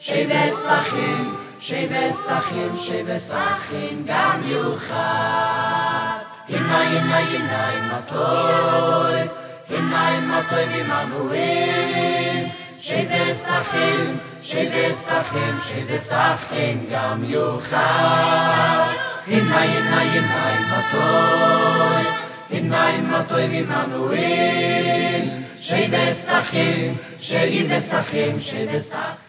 שבס אחים, שבס אחים, שבס אחים גם יוחד. הנה הנה הנה הנה טוב, הנה הנה טוב עמנואל. שבס אחים, שבס אחים, שבס אחים גם יוחד. הנה הנה הנה הנה טוב, הנה הנה טוב עמנואל. שבס אחים, שבס אחים, שבס אחים